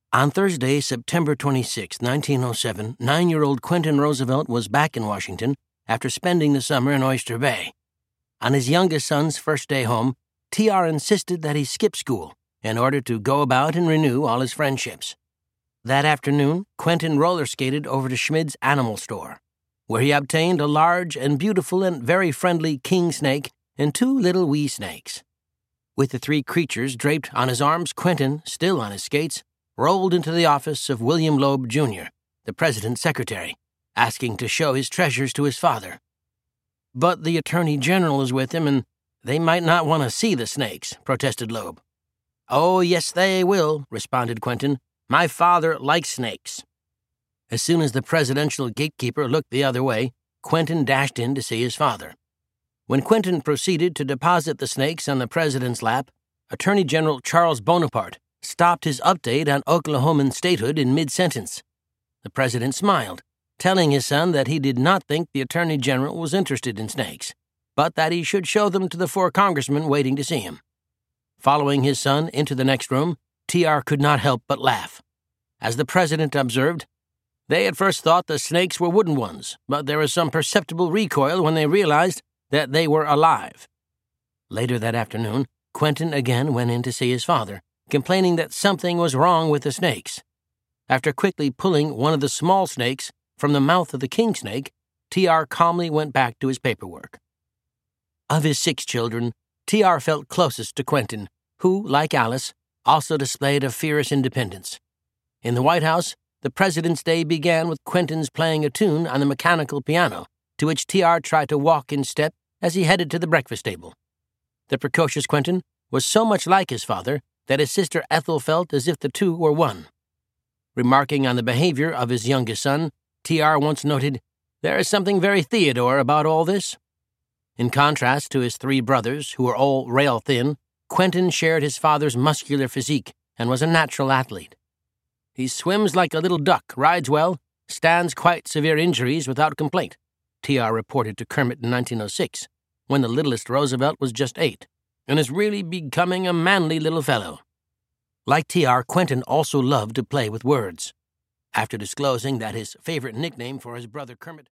On Thursday, September 26, 1907, 9-year-old Quentin Roosevelt was back in Washington after spending the summer in Oyster Bay. On his youngest son's first day home, T.R. insisted that he skip school in order to go about and renew all his friendships. That afternoon, Quentin roller skated over to Schmid's Animal Store, where he obtained a large and beautiful and very friendly king snake and 2 little wee snakes. With the 3 creatures draped on his arms, Quentin, still on his skates, rolled into the office of William Loeb, Jr., the president's secretary, asking to show his treasures to his father. But the Attorney General is with him, and they might not want to see the snakes, protested Loeb. Oh, yes, they will, responded Quentin. My father likes snakes. As soon as the presidential gatekeeper looked the other way, Quentin dashed in to see his father. When Quentin proceeded to deposit the snakes on the president's lap, Attorney General Charles Bonaparte stopped his update on Oklahoman statehood in mid-sentence. The president smiled, telling his son that he did not think the Attorney General was interested in snakes, but that he should show them to the 4 congressmen waiting to see him. Following his son into the next room, T.R. could not help but laugh. As the president observed, they at first thought the snakes were wooden ones, but there was some perceptible recoil when they realized that they were alive. Later that afternoon, Quentin again went in to see his father, complaining that something was wrong with the snakes. After quickly pulling one of the small snakes from the mouth of the king snake, T.R. calmly went back to his paperwork. Of his 6 children, T.R. felt closest to Quentin, who, like Alice, also displayed a fierce independence. In the White House, the President's Day began with Quentin's playing a tune on the mechanical piano, to which T.R. tried to walk in step as he headed to the breakfast table. The precocious Quentin was so much like his father that his sister Ethel felt as if the two were one. Remarking on the behavior of his youngest son, T.R. once noted, "There is something very Theodore about all this." In contrast to his 3 brothers, who were all rail-thin, Quentin shared his father's muscular physique and was a natural athlete. "He swims like a little duck, rides well, stands quite severe injuries without complaint," T.R. reported to Kermit in 1906, when the littlest Roosevelt was just 8, "and is really becoming a manly little fellow." Like T.R., Quentin also loved to play with words. After disclosing that his favorite nickname for his brother Kermit